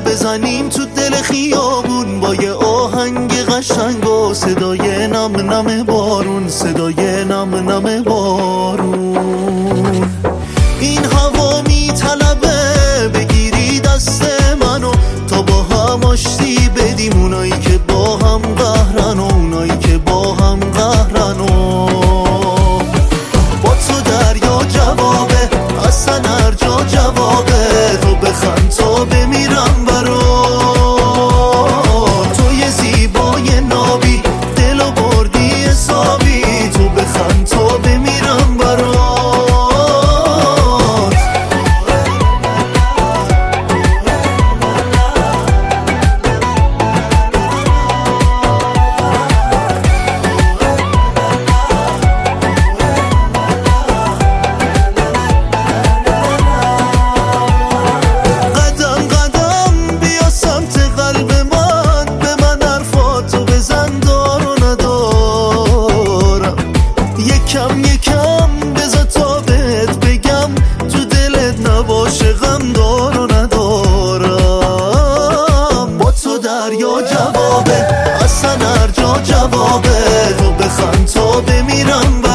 بزنیم تو دل خیابون با یه آهنگ قشنگ و صدای نم نم بارون، صدای نم نم بارون. این هوا میطلبه بگیری دست منو تا با هم آشتی بدیم، اونایی که با هم قهرن و اونایی که با هم قهرن. و با تو دریا جوابه، اصلا هر جا جوابه، تو بخند تا بمیرم برات. تو یه زیبای نابی، دلو بردی حسابی، تو بخند تا بمیرم برات. یکم یکم بذار تا بهت بگم، تو دلت نباشه غم دار و ندارم. با تو دریا جوابه، اصلا هر جا جوابه، تو بخند تا بمیرم.